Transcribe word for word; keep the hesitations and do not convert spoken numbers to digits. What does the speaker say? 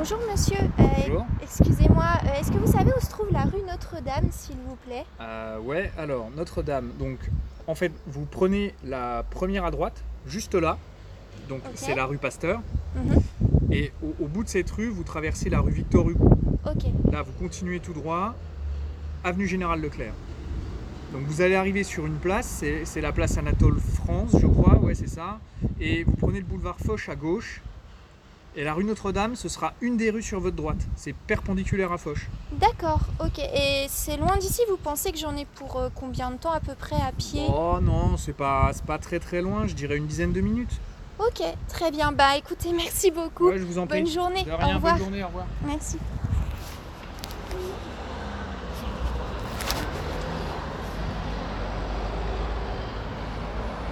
Bonjour monsieur, euh, Bonjour. excusez-moi, euh, est-ce que vous savez où se trouve la rue Notre-Dame, s'il vous plaît? Euh, ouais, alors Notre-Dame. Donc, en fait, vous prenez la première à droite, juste là. Donc, Ok. c'est la rue Pasteur. Mhm. Et au, au bout de cette rue, vous traversez la rue Victor Hugo. Ok, Là, vous continuez tout droit, avenue Général Leclerc. Donc, vous allez arriver sur une place, c'est c'est la place Anatole France, je crois. Ouais, c'est ça. Et vous prenez le boulevard Foch à gauche. Et la rue Notre-Dame, ce sera une des rues sur votre droite. C'est perpendiculaire à Foch. d'accord, ok. Et c'est loin d'ici, vous pensez que j'en ai pour euh, combien de temps à peu près à pied? Oh non, c'est pas, c'est pas très très loin, je dirais une dizaine de minutes. Ok, très bien, bah écoutez, merci beaucoup. Ouais, je vous en prie. Bonne journée, De au rien, revoir. bonne journée, au revoir. Merci.